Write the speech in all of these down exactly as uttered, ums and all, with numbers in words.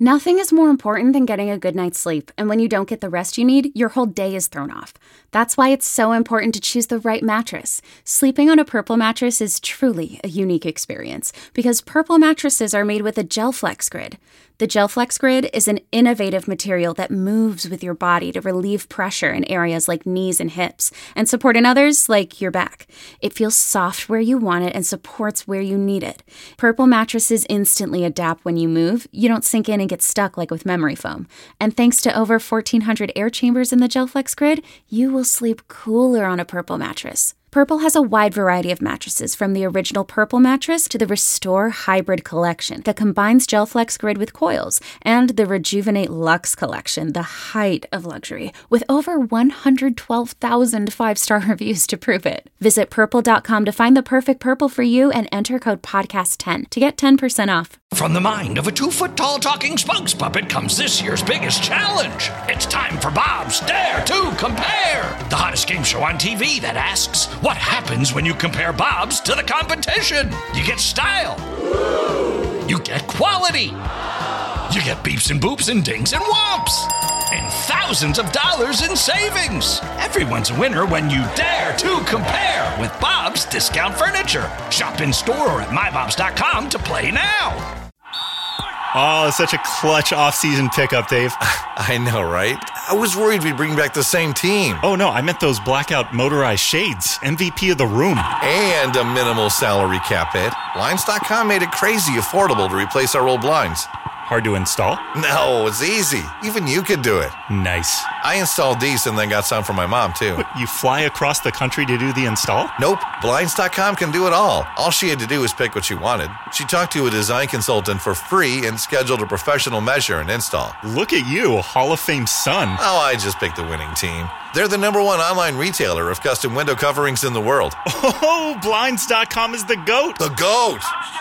Nothing is more important than getting a good night's sleep, and when you don't get the rest you need, your whole day is thrown off. That's why it's so important to choose the right mattress. Sleeping on a Purple mattress is truly a unique experience, because Purple mattresses are made with a GelFlex Grid. The GelFlex Grid is an innovative material that moves with your body to relieve pressure in areas like knees and hips, and support in others like your back. It feels soft where you want it and supports where you need it. Purple mattresses instantly adapt when you move. You don't sink in and get stuck like with memory foam. And thanks to over fourteen hundred air chambers in the GelFlex Grid, you will sleep cooler on a Purple mattress. Purple has a wide variety of mattresses, from the original Purple mattress to the Restore Hybrid collection that combines GelFlex Grid with coils, and the Rejuvenate Luxe collection, the height of luxury, with over one hundred twelve thousand five-star reviews to prove it. Visit purple dot com to find the perfect Purple for you and enter code podcast ten to get ten percent off. From the mind of a two-foot-tall talking spokes puppet comes this year's biggest challenge. It's time for Bob's Dare to Compare, the hottest game show on T V that asks, what happens when you compare Bob's to the competition? You get style. You get quality. You get beeps and boops and dings and whomps. And thousands of dollars in savings. Everyone's a winner when you dare to compare with Bob's Discount Furniture. Shop in store or at my bobs dot com to play now. Oh, such a clutch off-season pickup, Dave. I know, right? I was worried we'd bring back the same team. Oh, no, I meant those blackout motorized shades. M V P of the room. And a minimal salary cap hit. Blinds dot com made it crazy affordable to replace our old blinds. Hard to install? No, it's easy. Even you could do it. Nice. I installed these and then got some for my mom, too. What, you fly across the country to do the install? Nope. Blinds dot com can do it all. All she had to do was pick what she wanted. She talked to a design consultant for free and scheduled a professional measure and install. Look at you, Hall of Fame son. Oh, I just picked the winning team. They're the number one online retailer of custom window coverings in the world. Oh, Blinds dot com is the GOAT. The GOAT!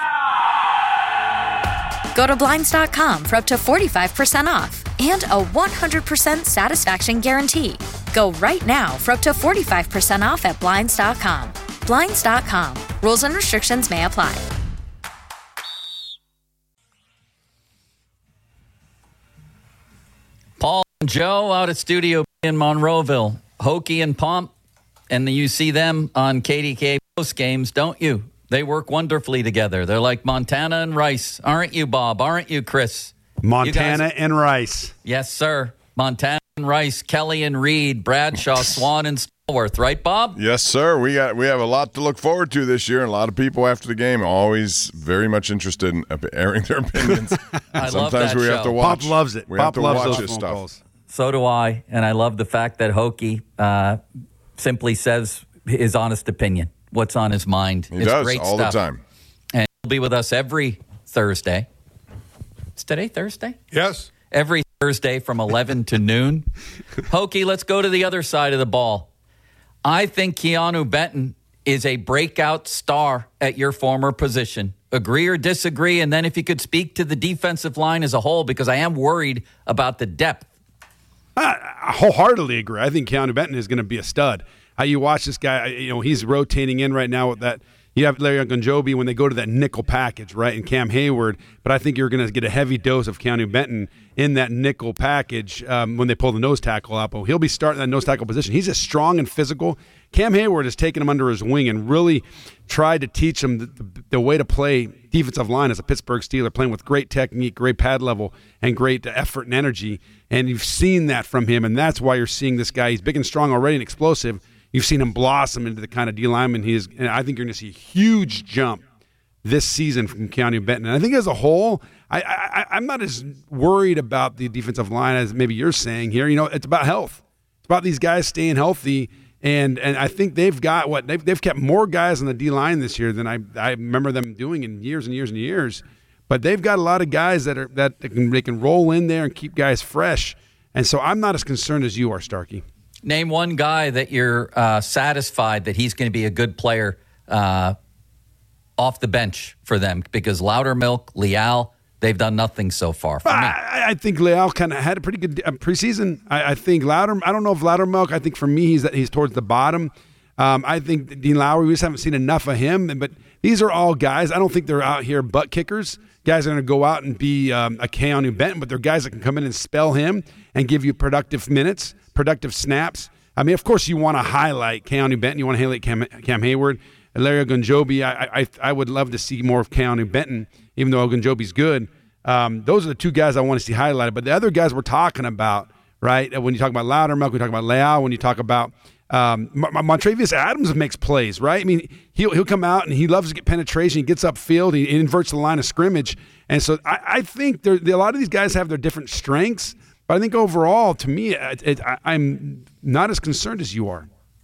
Go to Blinds dot com for up to forty-five percent off and a one hundred percent satisfaction guarantee. Go right now for up to forty-five percent off at Blinds dot com. Blinds dot com. Rules and restrictions may apply. Paul and Joe out at Studio B in Monroeville. Hokie and Pomp, and you see them on K D K post games, don't you? They work wonderfully together. They're like Montana and Rice. Aren't you, Bob? Aren't you, Chris? Montana you guys... and Rice. Yes, sir. Montana and Rice, Kelly and Reed, Bradshaw, Swan and Stallworth. Right, Bob? Yes, sir. We got we have a lot to look forward to this year, and a lot of people after the game are always very much interested in airing their opinions. I Sometimes love that we show. have to watch. Pop loves it. We Pop have to loves watch those this phone stuff. calls. So do I, and I love the fact that Hokie uh, simply says his honest opinion, what's on his mind. He it's does great all stuff. the time. And he'll be with us every Thursday. Is today Thursday? Yes. Every Thursday from eleven to noon. Hokie, let's go to the other side of the ball. I think Keanu Benton is a breakout star at your former position. Agree or disagree? And then if you could speak to the defensive line as a whole, because I am worried about the depth. I wholeheartedly agree. I think Keanu Benton is going to be a stud. How you watch this guy, you know, he's rotating in right now with that. You have Larry Ogunjobi when they go to that nickel package, right, and Cam Hayward. But I think you're going to get a heavy dose of Keanu Benton in that nickel package um, when they pull the nose tackle out. But he'll be starting that nose tackle position. He's just strong and physical. Cam Hayward has taken him under his wing and really tried to teach him the, the, the way to play defensive line as a Pittsburgh Steeler, playing with great technique, great pad level, and great effort and energy. And you've seen that from him, and that's why you're seeing this guy. He's big and strong already and explosive. You've seen him blossom into the kind of D lineman he is, and I think you're going to see a huge jump this season from Keanu Benton. And I think as a whole, I, I, I'm not as worried about the defensive line as maybe you're saying here. You know, it's about health. It's about these guys staying healthy, and and I think they've got what they've they've kept more guys on the D line this year than I I remember them doing in years and years and years. But they've got a lot of guys that are that they can, they can roll in there and keep guys fresh. And so I'm not as concerned as you are, Starkey. Name one guy that you're uh, satisfied that he's going to be a good player uh, off the bench for them, because Loudermilk, Leal, they've done nothing so far. For me. I, I think Leal kind of had a pretty good uh, preseason. I, I think Louder. I don't know if Loudermilk. I think for me, he's he's towards the bottom. Um, I think Dean Lowry. We just haven't seen enough of him. But these are all guys. I don't think they're out here butt kickers. guys are going to go out and be um, a Keanu Benton, but they're guys that can come in and spell him and give you productive minutes, productive snaps. I mean, of course, you want to highlight Keanu Benton. You want to highlight Cam, Cam Hayward. Larry Ogunjobi, I, I I would love to see more of Keanu Benton, even though Ogunjobi's good. Um, those are the two guys I want to see highlighted. But the other guys we're talking about, right, when you talk about Loudermilk, when you talk about Leal, when you talk about um, M- M- Montravius Adams makes plays, right? I mean, he'll, he'll come out and he loves to get penetration. He gets upfield. He inverts the line of scrimmage. And so I, I think there, a lot of these guys have their different strengths. But I think overall, to me, it, it, I, I'm not as concerned as you are.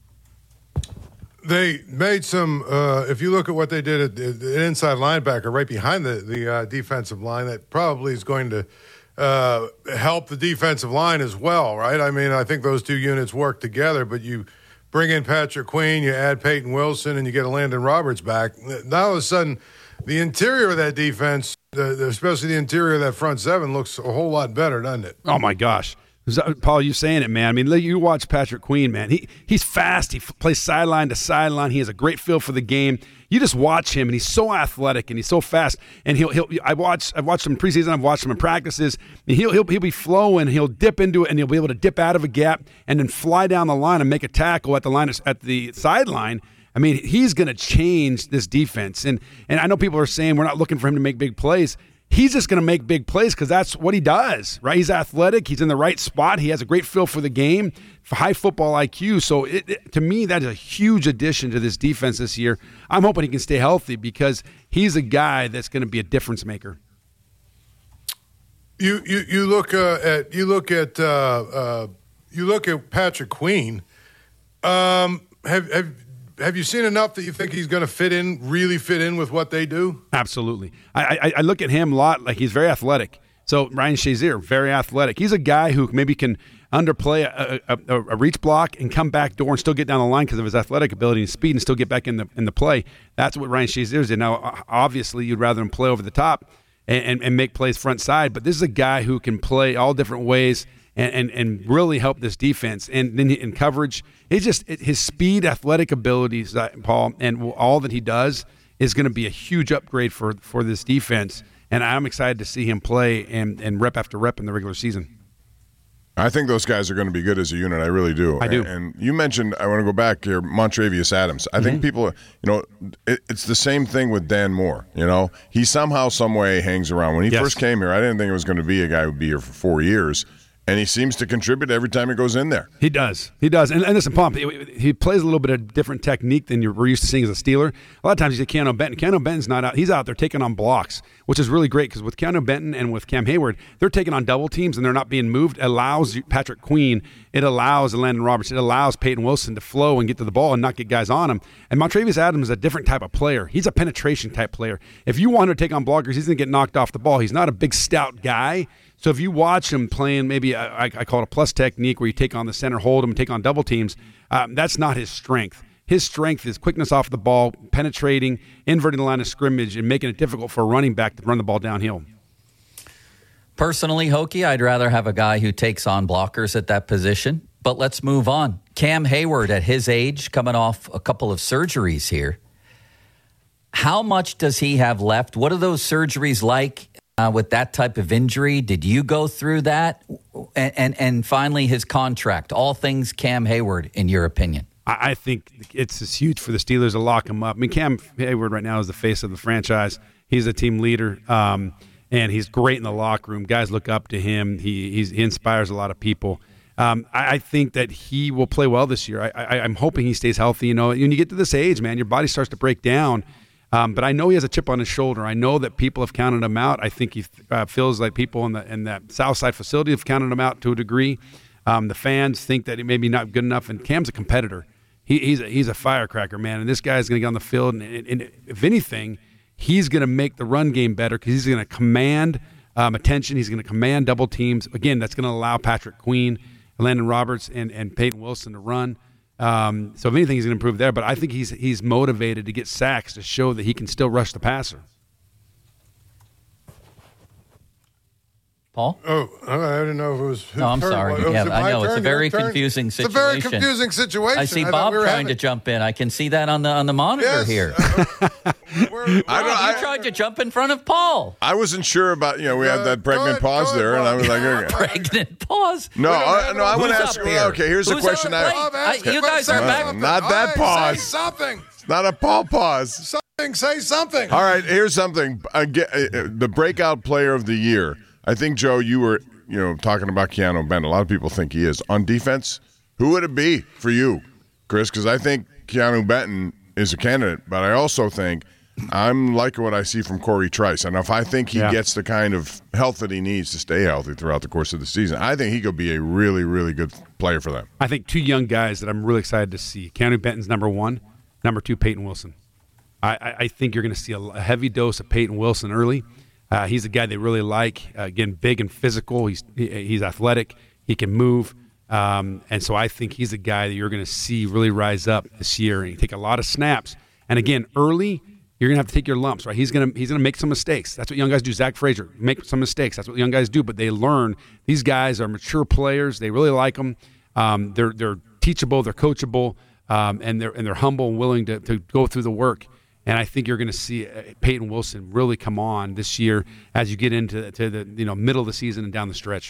They made some, uh, if you look at what they did at the, the inside linebacker right behind the, the uh, defensive line, that probably is going to uh, help the defensive line as well, right? I mean, I think those two units work together, but you bring in Patrick Queen, you add Peyton Wilson, and you get a Landon Roberts back. Now all of a sudden, the interior of that defense, the, the, especially the interior of that front seven, looks a whole lot better, doesn't it? Oh, my gosh. Paul, you saying it, man. I mean, you watch Patrick Queen, man. He He's fast. He plays sideline to sideline. He has a great feel for the game. You just watch him, and he's so athletic, and he's so fast. And he'll he'll. I watch. I've watched him in preseason. I've watched him in practices. And he'll he'll he'll be flowing. He'll dip into it, and he'll be able to dip out of a gap and then fly down the line and make a tackle at the line at the sideline. I mean, he's going to change this defense. And and I know people are saying we're not looking for him to make big plays. He's just going to make big plays because that's what he does, right? He's athletic. He's in the right spot. He has a great feel for the game, for high football I Q. So it, it, to me, that is a huge addition to this defense this year. I'm hoping he can stay healthy because he's a guy that's going to be a difference maker. You you you look uh, at you look at uh, uh, you look at Patrick Queen. Um, have have. Have you seen enough that you think he's going to fit in, really fit in with what they do? Absolutely. I, I, I look at him a lot like he's very athletic. So Ryan Shazier, very athletic. He's a guy who maybe can underplay a, a, a reach block and come back door and still get down the line because of his athletic ability and speed and still get back in the in the play. That's what Ryan Shazier did. Now, obviously, you'd rather him play over the top and, and, and make plays front side, but this is a guy who can play all different ways and, and, and really help this defense. And then in coverage, it's just it, his speed, athletic abilities, uh, Paul, and all that he does is going to be a huge upgrade for, for this defense. And I'm excited to see him play and, and rep after rep in the regular season. I think those guys are going to be good as a unit. I really do. I do. And, and you mentioned, I want to go back here, Montravius Adams. I mm-hmm. think people, you know, it, it's the same thing with Dan Moore. You know, he somehow, some way hangs around. When he yes. first came here, I didn't think it was going to be a guy who would be here for four years. And he seems to contribute every time he goes in there. He does. He does. And, and listen, Pump, he, he plays a little bit of different technique than you're, we're used to seeing as a Steeler. A lot of times he's a Keanu Benton. Keanu Benton's not out. He's out there taking on blocks, which is really great because with Keanu Benton and with Cam Hayward, they're taking on double teams and they're not being moved. It allows Patrick Queen, it allows Landon Roberts, it allows Peyton Wilson to flow and get to the ball and not get guys on him. And Montravius Adams is a different type of player. He's a penetration type player. If you want to take on blockers, he's going to get knocked off the ball. He's not a big, stout guy. So if you watch him playing maybe a, I, I call it a plus technique where you take on the center, hold him, and take on double teams, um, that's not his strength. His strength is quickness off the ball, penetrating, inverting the line of scrimmage, and making it difficult for a running back to run the ball downhill. Personally, Hokie, I'd rather have a guy who takes on blockers at that position. But let's move on. Cam Hayward, at his age, coming off a couple of surgeries here. How much does he have left? What are those surgeries like? Uh, with that type of injury, did you go through that? And, and and finally, his contract. All things Cam Hayward, in your opinion. I, I think it's just huge for the Steelers to lock him up. I mean, Cam Hayward right now is the face of the franchise. He's a team leader, um, and he's great in the locker room. Guys look up to him. He he's, he inspires a lot of people. Um, I, I think that he will play well this year. I, I, I'm hoping he stays healthy. You know, when you get to this age, man, your body starts to break down. Um, but I know he has a chip on his shoulder. I know that people have counted him out. I think he uh, feels like people in the in that South Side facility have counted him out to a degree. Um, the fans think that he may be not good enough. And Cam's a competitor. He, he's a, he's a firecracker, man. And this guy's going to get on the field. And, and, and if anything, he's going to make the run game better because he's going to command um, attention. He's going to command double teams. Again, that's going to allow Patrick Queen, Landon Roberts, and, and Peyton Wilson to run. Um, so if anything, he's going to improve there. But I think he's he's motivated to get sacks to show that he can still rush the passer. Paul? Oh, I didn't know if it was. Whose No, I'm turn. sorry. Was it Yeah, my I know turn, it's a your very turn? confusing It's a very situation. confusing situation. I see thought Bob we were trying having- to jump in. I can see that on the on the monitor Yes. here. Uh, we're- I don't- Bob, I- you tried to jump in front of Paul. I wasn't sure about, you know, we had Uh, that go pregnant ahead, pause go ahead, there, and I Bob. was like, okay. Pregnant pause. No, We don't I, have no, I it. want to Who's ask up you. here? Okay, here's the Who's question up? I Wait, Bob, I- ask you it. guys Say are back. something. Not that Hey, pause. Say something. Not a Paul pause. Something. Say something. All right, here's something. I get, uh, the breakout player of the year. I think, Joe, you were, you know, talking about Keanu Benton. A lot of people think he is. On defense, who would it be for you, Chris? Because I think Keanu Benton is a candidate, but I also think I'm liking what I see from Corey Trice. And if I think he Yeah. gets the kind of health that he needs to stay healthy throughout the course of the season, I think he could be a really, really good player for them. I think two young guys that I'm really excited to see. Keanu Benton's number one. Number two, Peyton Wilson. I, I, I think you're going to see a, a heavy dose of Peyton Wilson early. Uh, he's a guy they really like. Uh, again, big and physical. He's he, he's athletic. He can move. Um, and so I think he's a guy that you're going to see really rise up this year and take a lot of snaps. And again, early, you're going to have to take your lumps, right? He's going to he's going to make some mistakes. That's what young guys do. Zach Frazier, make some mistakes. That's what young guys do. But they learn. These guys are mature players. They really like them. Um, they're they're teachable. They're coachable. Um, and they're and they're humble and willing to, to go through the work. And I think you're going to see uh, Peyton Wilson really come on this year as you get into to the you know middle of the season and down the stretch.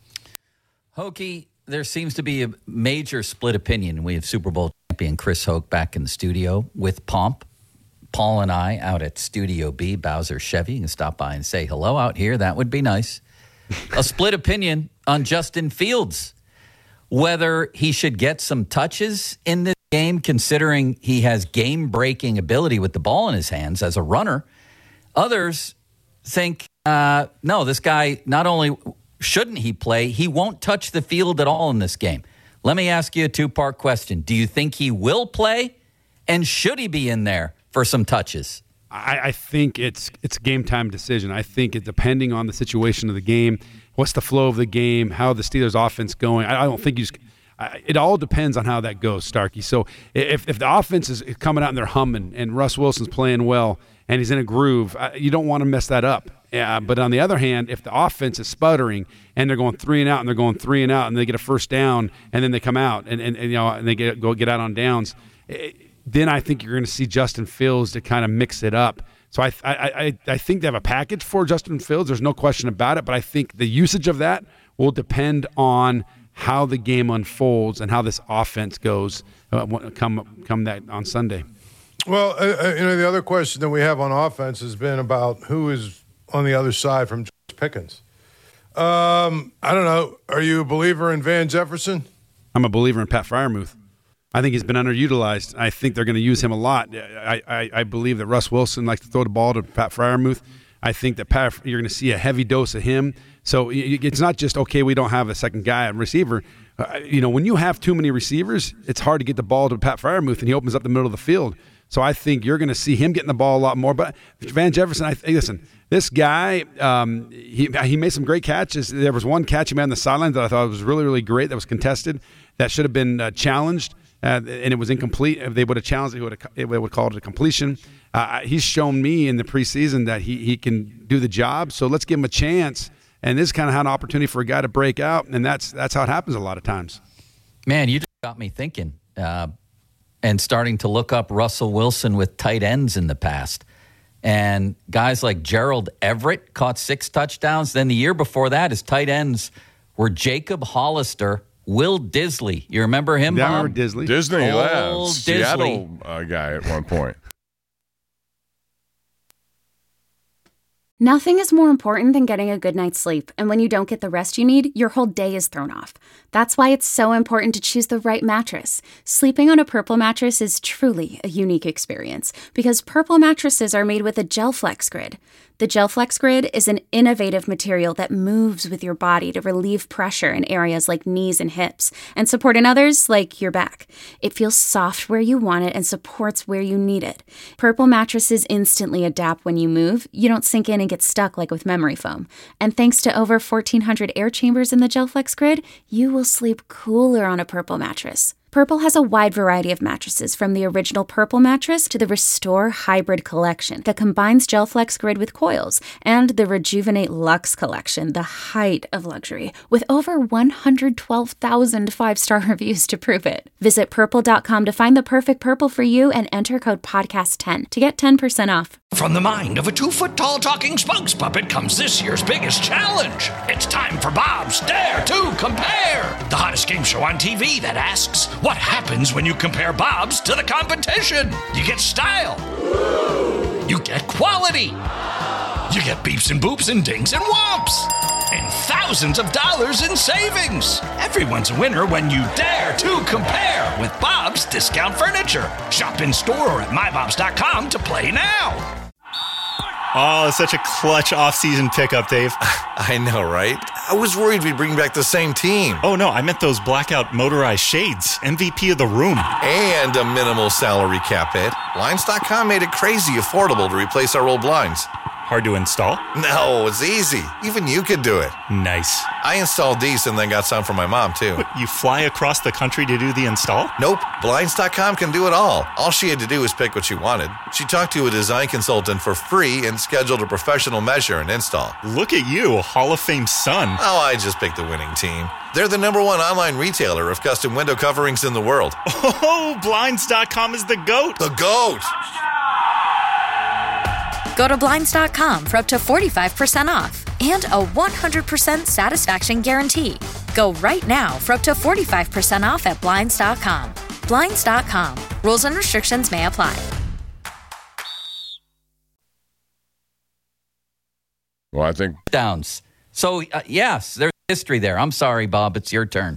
Hokie, there seems to be a major split opinion. We have Super Bowl champion Chris Hoke back in the studio with Pomp. Paul and I out at Studio B, Bowser Chevy. You can stop by and say hello out here. That would be nice. A split opinion on Justin Fields, whether he should get some touches in this game, considering he has game-breaking ability with the ball in his hands as a runner. Others think, uh, no, this guy, not only shouldn't he play, he won't touch the field at all in this game. Let me ask you a two-part question. Do you think he will play, and should he be in there for some touches? I, I think it's it's a game time decision. I think it depending on the situation of the game, what's the flow of the game, how the Steelers' offense going. I, I don't think you. Just, I, it all depends on how that goes, Starkey. So if if the offense is coming out and they're humming, and Russ Wilson's playing well and he's in a groove, you don't want to mess that up. Yeah, but on the other hand, if the offense is sputtering and they're going three and out and they're going three and out and they get a first down and then they come out and, and, and you know and they get go get out on downs. It, then I think you're going to see Justin Fields to kind of mix it up. So I, I I I think they have a package for Justin Fields. There's no question about it. But I think the usage of that will depend on how the game unfolds and how this offense goes uh, come come that on Sunday. Well, uh, you know, the other question that we have on offense has been about who is on the other side from George Pickens. Um, I don't know. Are you a believer in Van Jefferson? I'm a believer in Pat Freiermuth. I think he's been underutilized. I think they're going to use him a lot. I, I, I believe that Russ Wilson likes to throw the ball to Pat Freiermuth. I think that Pat, you're going to see a heavy dose of him. So it's not just, okay, we don't have a second guy at receiver. Uh, you know, when you have too many receivers, it's hard to get the ball to Pat Freiermuth, and he opens up the middle of the field. So I think you're going to see him getting the ball a lot more. But Van Jefferson, I think, listen, this guy, um, he he made some great catches. There was one catch he made on the sideline that I thought was really, really great that was contested, that should have been uh, challenged. Uh, and it was incomplete. If they would have challenged it, would have, it would have called it a completion. Uh, he's shown me in the preseason that he, he can do the job. So let's give him a chance. And this kind of had an opportunity for a guy to break out, and that's that's how it happens a lot of times. Man, you just got me thinking uh, and starting to look up Russell Wilson with tight ends in the past. And guys like Gerald Everett caught six touchdowns. Then the year before that, his tight ends were Jacob Hollister, Will Disley. You remember him, Yeah, I Bob? remember Disley. Disney, Old yeah, Seattle Disley. uh, guy at one point. Nothing is more important than getting a good night's sleep, and when you don't get the rest you need, your whole day is thrown off. That's why it's so important to choose the right mattress. Sleeping on a Purple mattress is truly a unique experience because Purple mattresses are made with a GelFlex Grid. The GelFlex Grid is an innovative material that moves with your body to relieve pressure in areas like knees and hips and support in others like your back. It feels soft where you want it and supports where you need it. Purple mattresses instantly adapt when you move. You don't sink in and get stuck like with memory foam. And thanks to over fourteen hundred air chambers in the GelFlex Grid, you will sleep cooler on a Purple mattress. Purple has a wide variety of mattresses, from the original Purple mattress to the Restore Hybrid collection that combines GelFlex Grid with coils, and the Rejuvenate Luxe collection, the height of luxury, with over one hundred twelve thousand five-star reviews to prove it. Visit purple dot com to find the perfect Purple for you and enter code podcast ten to get ten percent off. From the mind of a two-foot-tall talking spokes puppet comes this year's biggest challenge. It's time for Bob's Dare to Compare, the hottest game show on T V that asks, what happens when you compare Bob's to the competition? You get style. You get quality. You get beeps and boops and dings and whomps. And thousands of dollars in savings. Everyone's a winner when you dare to compare with Bob's Discount Furniture. Shop in store or at my bobs dot com to play now. Oh, such a clutch off-season pickup, Dave. I know, right? I was worried we'd bring back the same team. Oh, no, I meant those blackout motorized shades. M V P of the room. And a minimal salary cap hit. Blinds dot com made it crazy affordable to replace our old blinds. Hard to install? No, it's easy. Even you could do it. Nice. I installed these and then got some for my mom, too. What, you fly across the country to do the install? Nope. Blinds dot com can do it all. All she had to do was pick what she wanted. She talked to a design consultant for free and scheduled a professional measure and install. Look at you, Hall of Fame son. Oh, I just picked the winning team. They're the number one online retailer of custom window coverings in the world. Oh, Blinds dot com is the GOAT. The GOAT! Go to blinds dot com for up to forty-five percent off and a one hundred percent satisfaction guarantee. Go right now for up to forty-five percent off at blinds dot com. blinds dot com. Rules and restrictions may apply. Well, I think Downs. So, uh, yes, there's history there. I'm sorry, Bob. It's your turn.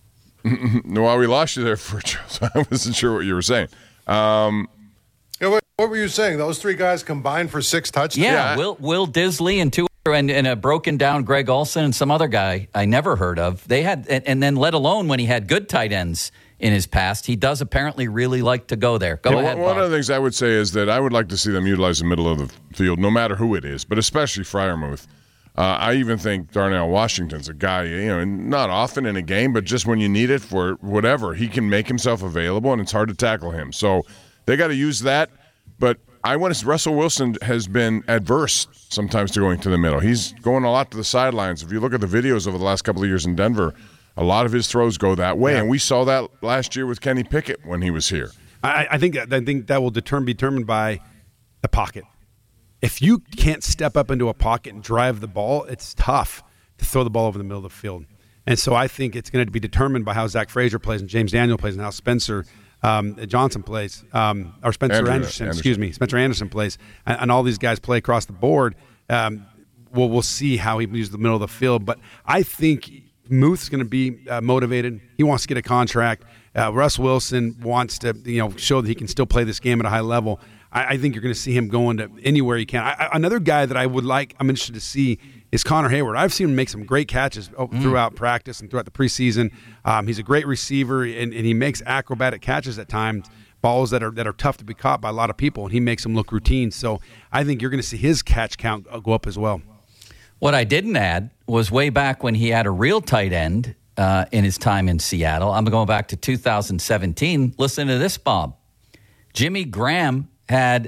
no, well, we lost you there for so I wasn't sure what you were saying. Um, Yeah, what, what were you saying? Those three guys combined for six touchdowns? Yeah, Yeah. Will Will Disley and two and, and a broken down Greg Olsen and some other guy I never heard of. They had, and, and then let alone when he had good tight ends in his past, he does apparently really like to go there. Go Yeah, ahead, one, one Bob. of the things I would say is that I would like to see them utilize the middle of the field, no matter who it is, but especially Freiermuth. Uh, I even think Darnell Washington's a guy, you know, not often in a game, but just when you need it for whatever, he can make himself available, and it's hard to tackle him. So they got to use that. But I want to. Russell Wilson has been adverse sometimes to going to the middle. He's going a lot to the sidelines. If you look at the videos over the last couple of years in Denver, a lot of his throws go that way, yeah. And we saw that last year with Kenny Pickett when he was here. I, I think that I think that will determine, be determined by the pocket. If you can't step up into a pocket and drive the ball, it's tough to throw the ball over the middle of the field. And so I think it's going to be determined by how Zach Frazier plays and James Daniel plays and how Spencer um, Johnson plays, um, or Spencer Andrew, Anderson, Anderson, excuse me, Spencer Anderson plays, and, and all these guys play across the board. Um, we'll, we'll see how he moves the middle of the field. But I think Muth's going to be uh, motivated. He wants to get a contract. Uh, Russ Wilson wants to, you know, show that he can still play this game at a high level. I, I think you're going to see him going to anywhere he can. I, I, another guy that I would like, I'm interested to see, is Connor Hayward. I've seen him make some great catches mm. throughout practice and throughout the preseason. Um, he's a great receiver, and, and he makes acrobatic catches at times, balls that are that are tough to be caught by a lot of people, and he makes them look routine. So I think you're going to see his catch count go up as well. What I didn't add was way back when he had a real tight end uh, in his time in Seattle. I'm going back to two thousand seventeen. Listen to this, Bob. Jimmy Graham had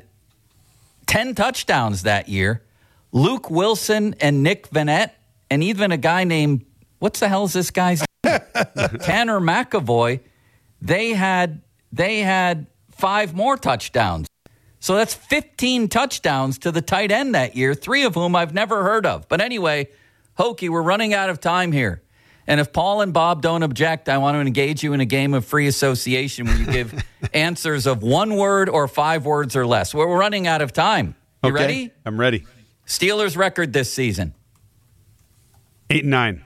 ten touchdowns that year. Luke Wilson and Nick Vanette, and even a guy named, what's the hell is this guy's name? Tanner McAvoy, they had they had five more touchdowns. So that's fifteen touchdowns to the tight end that year, three of whom I've never heard of. But anyway, Hokie, we're running out of time here. And if Paul and Bob don't object, I want to engage you in a game of free association where you give answers of one word or five words or less. We're running out of time. You okay. ready? I'm ready. Steelers record this season. Eight and nine.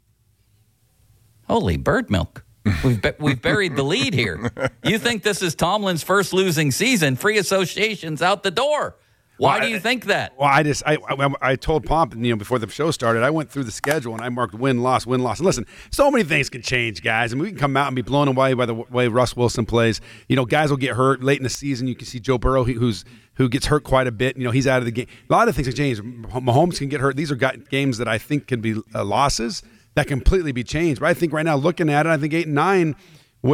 Holy bird milk. We've be- we've buried the lead here. You think this is Tomlin's first losing season? Free association's out the door. Why well, do you think that? Well, I just I, I I told Pomp, you know, before the show started, I went through the schedule and I marked win loss win loss. And listen, so many things can change, guys. I mean, we can come out and be blown away by the way Russ Wilson plays. You know, guys will get hurt late in the season. You can see Joe Burrow, who's who gets hurt quite a bit. You know, he's out of the game. A lot of things can change. Mahomes can get hurt. These are games that I think can be uh, losses that completely be changed. But I think right now, looking at it, I think eight and nine with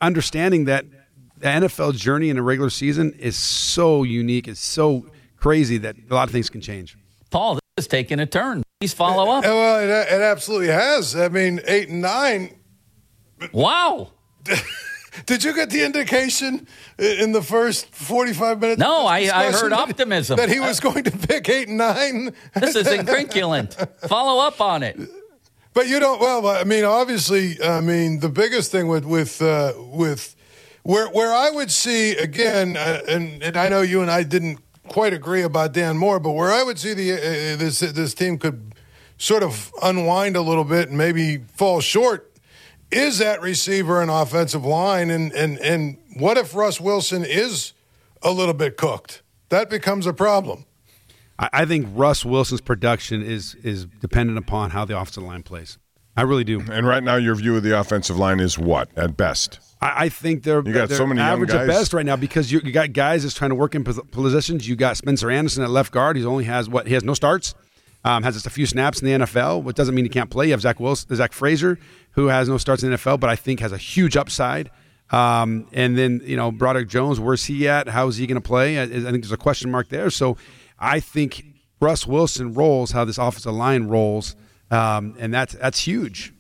understanding that the N F L journey in a regular season is so unique, it's so crazy that a lot of things can change. Paul, this is taking a turn. Please follow up. Well, it, it absolutely has. I mean, eight and nine. Wow. Did you get the indication in the first forty-five minutes? No, I, I heard optimism. That he was going to pick eight and nine. This is incrinculant. Follow up on it. But you don't. Well, I mean, obviously, I mean, the biggest thing with with uh, with where where I would see again, uh, and and I know you and I didn't quite agree about Dan Moore, but where I would see the uh, this this team could sort of unwind a little bit and maybe fall short is that receiver and offensive line, and and and what if Russ Wilson is a little bit cooked? That becomes a problem. I think Russ Wilson's production is is dependent upon how the offensive line plays. I really do. And right now, your view of the offensive line is what at best? I, I think they're, you got they're so many average young at guys. best right now because you, you got guys that's trying to work in pos- positions. You got Spencer Anderson at left guard. He only has what he has no starts. Um, has just a few snaps in the N F L, which doesn't mean he can't play. You have Zach Wilson, Zach Frazier, who has no starts in the N F L, but I think has a huge upside. Um, and then, you know, Broderick Jones, where's he at? How is he going to play? I, I think there's a question mark there. So I think Russ Wilson rolls how this offensive line rolls, um, and that's that's huge.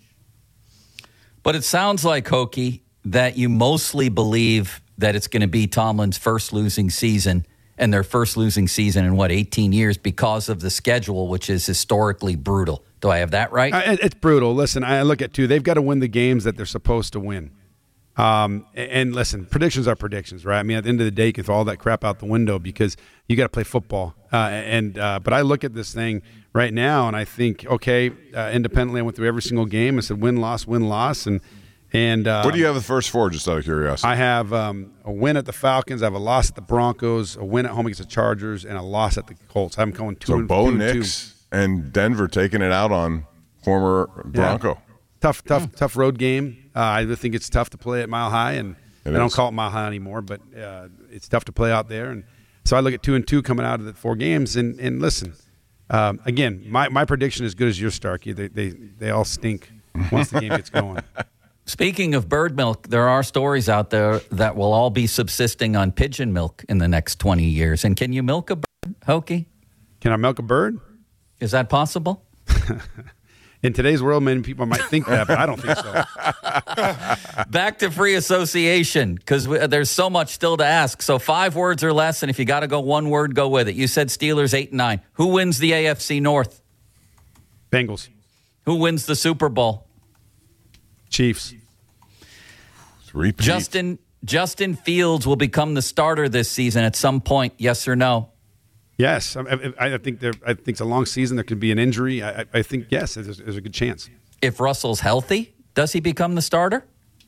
But it sounds like, Hokie, that you mostly believe that it's going to be Tomlin's first losing season, and their first losing season in, what, eighteen years because of the schedule, which is historically brutal. Do I have that right? Uh, it's brutal. Listen, I look at, too, they've got to win the games that they're supposed to win. Um, and listen, predictions are predictions, right? I mean, at the end of the day, you can throw all that crap out the window because you got to play football. Uh, and uh, But I look at this thing right now, and I think, okay, uh, independently, I went through every single game. I said win, loss, win, loss. And and uh, what do you have the first four, just out of curiosity? I have um, a win at the Falcons. I have a loss at the Broncos, a win at home against the Chargers, and a loss at the Colts. I'm going two so and Bo two Nix and, and Denver taking it out on former Bronco. Yeah. Tough, tough, mm. tough road game. Uh, I think it's tough to play at Mile High, and it I don't is. call it Mile High anymore, but uh, it's tough to play out there. And so I look at two and two coming out of the four games. And, and listen, um, again, my, my prediction is as good as yours, Starkey. They they they all stink once the game gets going. Speaking of bird milk, there are stories out there that will all be subsisting on pigeon milk in the next twenty years. And can you milk a bird, Hokie? Can I milk a bird? Is that possible? In today's world, many people might think that, but I don't think so. Back to free association, because there's so much still to ask. So five words or less, and if you got to go one word, go with it. You said Steelers eight and nine. Who wins the A F C North? Bengals. Who wins the Super Bowl? Chiefs. Repeat. Justin Justin Fields will become the starter this season at some point. Yes or no? Yes, I, I, I think there. I think it's a long season. There could be an injury. I, I think yes, there's, there's a good chance. If Russell's healthy, does he become the starter?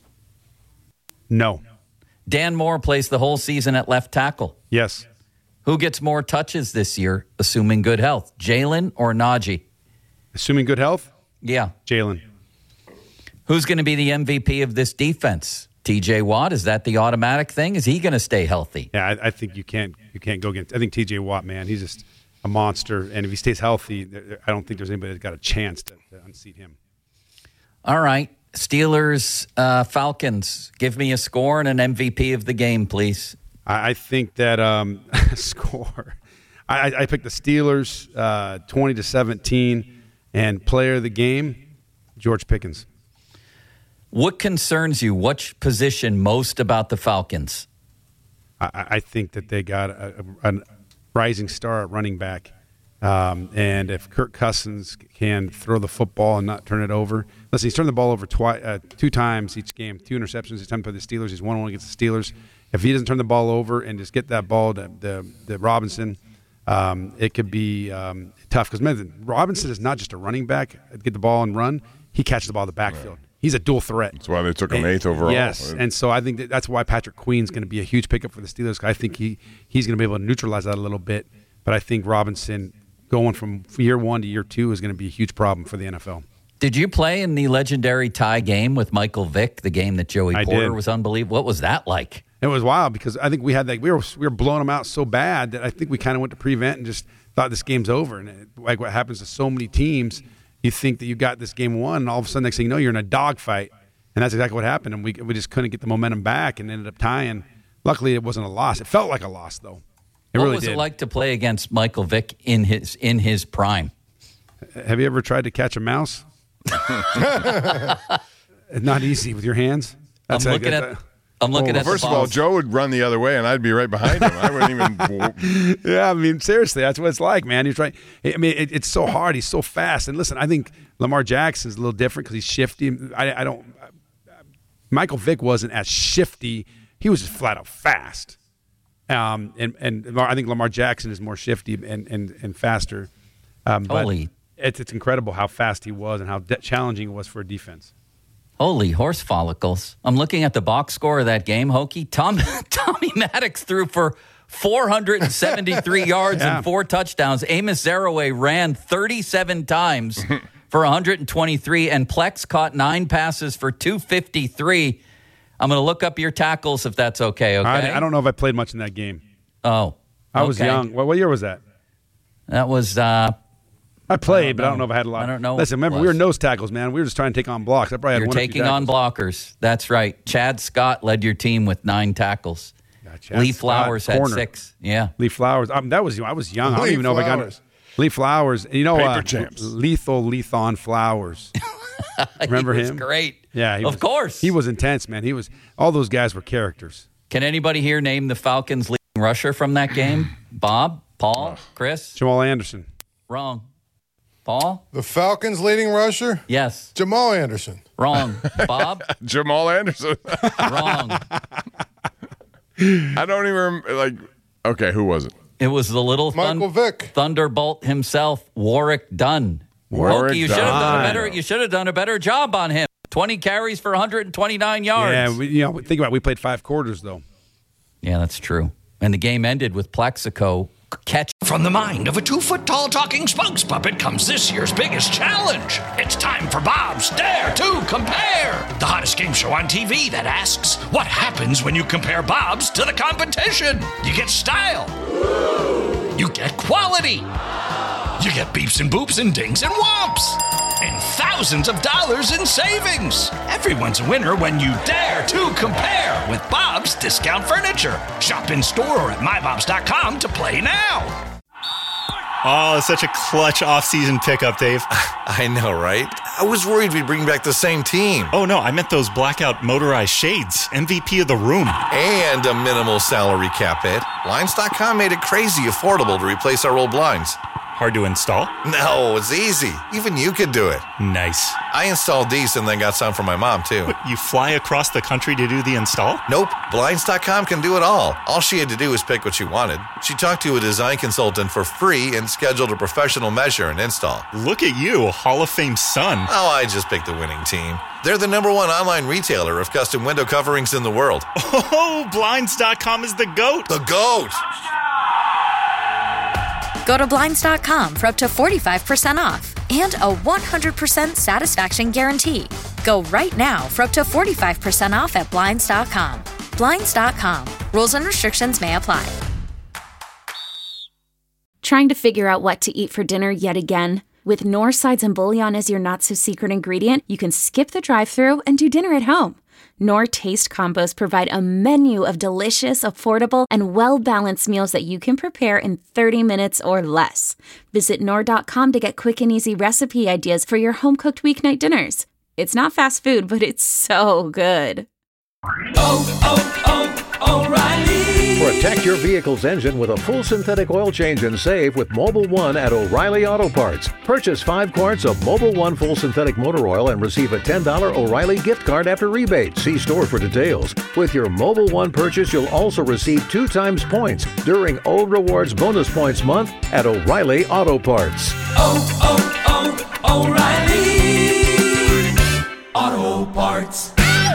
No. Dan Moore plays the whole season at left tackle. Yes. Who gets more touches this year, assuming good health? Jalen or Najee? Assuming good health? Yeah. Jalen. Who's going to be the M V P of this defense? T J Watt, is that the automatic thing? Is he going to stay healthy? Yeah, I, I think you can't you can't go against. I think T J Watt, man, he's just a monster, and if he stays healthy, I don't think there's anybody that's got a chance to, to unseat him. All right, Steelers, uh, Falcons. Give me a score and an M V P of the game, please. I, I think that um, score. I, I picked the Steelers, uh, twenty to seventeen, and player of the game, George Pickens. What concerns you? Which position most about the Falcons? I, I think that they got a, a, a rising star at running back. Um, and if Kirk Cousins can throw the football and not turn it over. Listen, he's turned the ball over twi- uh, two times each game, two interceptions each time for the Steelers. He's one one against the Steelers. If he doesn't turn the ball over and just get that ball to the, the Robinson, um, it could be um, tough. Because Robinson is not just a running back, get the ball and run. He catches the ball in the backfield. Right. He's a dual threat. That's why they took him and, eighth overall. Yes, and so I think that that's why Patrick Queen's going to be a huge pickup for the Steelers. I think he, he's going to be able to neutralize that a little bit. But I think Robinson going from year one to year two is going to be a huge problem for the N F L. Did you play in the legendary tie game with Michael Vick, the game that Joey I Porter did. was unbelievable? What was that like? It was wild because I think we had that we were we were blowing them out so bad that I think we kind of went to prevent and just thought this game's over. And it, like what happens to so many teams, you think that you got this game won, and all of a sudden, next thing you know, you're in a dogfight. And that's exactly what happened. And we we just couldn't get the momentum back and ended up tying. Luckily, it wasn't a loss. It felt like a loss, though. It what really was did. it like to play against Michael Vick in his in his prime? Have you ever tried to catch a mouse? It's not easy with your hands. That's I'm how I looking get at. that. I'm looking Well, at. first the of all, balls. Joe would run the other way, and I'd be right behind him. I wouldn't even. Yeah, I mean, seriously, that's what it's like, man. He's right. I mean, it, it's so hard. He's so fast. And listen, I think Lamar Jackson's a little different because he's shifty. I, I don't. Michael Vick wasn't as shifty. He was just flat out fast. Um, and and I think Lamar Jackson is more shifty and and, and faster. Um, but Holy. It's, it's incredible how fast he was and how de- challenging it was for a defense. Holy horse follicles. I'm looking at the box score of that game, Hokie. Tom, Tommy Maddox threw for four hundred seventy-three yards Yeah. and four touchdowns. Amos Zaraway ran thirty-seven times for one hundred twenty-three, and Plex caught nine passes for two fifty-three. I'm going to look up your tackles if that's okay, okay? I, I don't know if I played much in that game. Oh, I was okay. young. What, what year was that? That was... Uh, I played, I don't but I don't know know. if I had a lot. I don't know Listen, what it remember, we were was. nose tackles, man. We were just trying to take on blocks. I probably had You're one or two taking on tackles. blockers. That's right. Chad Scott led your team with nine tackles. Yeah, Chad Lee Scott, Flowers had corner. six. Yeah. Lee Flowers. Um, that was I was young. I don't Lee even know if I Flowers. got Lee Flowers. You know, Paper uh, champs. Lethal Lethon Flowers. Remember he was him? great. Yeah, he of was, course. He was intense, man. He was. All those guys were characters. Can anybody here name the Falcons' leading rusher from that game? Bob, Paul, Chris? Jamal Anderson. Wrong. Paul? The Falcons' leading rusher, Yes. Jamal Anderson. Wrong. Bob? Jamal Anderson. Wrong. I don't even remember, like. Okay, who was it? It was the little Michael thun- Vick. Thunderbolt himself, Warwick Dunn. Warwick Loki, you should have done a Dunn. better. You should have done a better job on him. Twenty carries for one hundred twenty-nine yards. Yeah, we, you know, think about it. We played five quarters though. Yeah, that's true. And the game ended with Plexico catch. From the mind of a two-foot-tall talking spokes puppet comes this year's biggest challenge. It's time for Bob's Dare to Compare, the hottest game show on T V that asks, what happens when you compare Bob's to the competition? You get style. You get quality. You get beeps and boops and dings and whomps. And thousands of dollars in savings. Everyone's a winner when you dare to compare with Bob's Discount Furniture. Shop in store or at my bobs dot com to play now. Oh, such a clutch off-season pickup, Dave. I know, right? I was worried we'd bring back the same team. Oh, no, I meant those blackout motorized shades. M V P of the room. And a minimal salary cap hit. Blinds dot com made it crazy affordable to replace our old blinds. Hard to install? No, it's easy. Even you could do it. Nice. I installed these and then got some for my mom, too. You fly across the country to do the install? Nope. Blinds dot com can do it all. All she had to do was pick what she wanted. She talked to a design consultant for free and scheduled a professional measure and install. Look at you, Hall of Fame son. Oh, I just picked the winning team. They're the number one online retailer of custom window coverings in the world. Oh, Blinds dot com is the GOAT. The GOAT! Go to Blinds dot com for up to forty-five percent off and a one hundred percent satisfaction guarantee. Go right now for up to forty-five percent off at Blinds dot com. Blinds dot com. Rules and restrictions may apply. Trying to figure out what to eat for dinner yet again? With Knorr sides and bouillon as your not-so-secret ingredient, you can skip the drive-thru and do dinner at home. Knorr Taste Combos provide a menu of delicious, affordable, and well-balanced meals that you can prepare in thirty minutes or less. Visit Knorr dot com to get quick and easy recipe ideas for your home-cooked weeknight dinners. It's not fast food, but it's so good. Oh, oh, oh, O'Reilly. Protect your vehicle's engine with a full synthetic oil change and save with Mobile One at O'Reilly Auto Parts. Purchase five quarts of Mobile One full synthetic motor oil and receive a ten dollars O'Reilly gift card after rebate. See store for details. With your Mobile One purchase, you'll also receive two times points during O Rewards Bonus Points Month at O'Reilly Auto Parts. Oh, oh, oh, O'Reilly Auto Parts.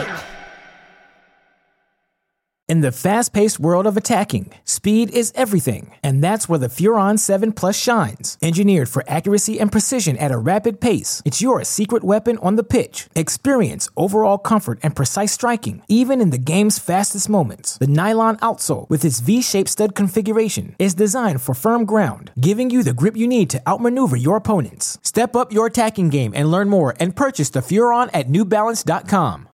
In the fast-paced world of attacking, speed is everything, and that's where the Furon seven Plus shines. Engineered for accuracy and precision at a rapid pace, it's your secret weapon on the pitch. Experience overall comfort and precise striking, even in the game's fastest moments. The nylon outsole, with its V-shaped stud configuration, is designed for firm ground, giving you the grip you need to outmaneuver your opponents. Step up your attacking game and learn more and purchase the Furon at New Balance dot com.